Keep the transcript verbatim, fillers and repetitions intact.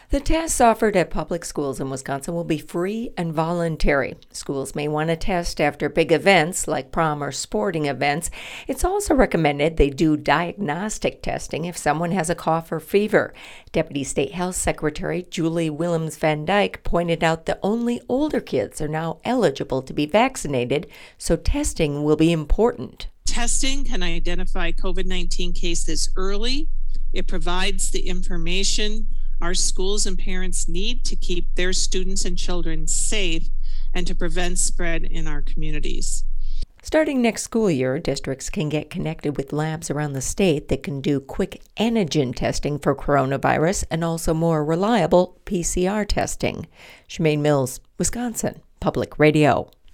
The tests offered at public schools in Wisconsin will be free and voluntary. Schools may want to test after big events like prom or sporting events. It's also recommended they do diagnostic testing if someone has a cough or fever. Deputy State Health Secretary Julie Willems Van Dyke pointed out that only older kids are now eligible to be vaccinated, so testing will be important. Testing can identify COVID nineteen cases early. It provides the information our schools and parents need to keep their students and children safe and to prevent spread in our communities. Starting next school year, districts can get connected with labs around the state that can do quick antigen testing for coronavirus and also more reliable P C R testing. Shemaine Mills, Wisconsin Public Radio.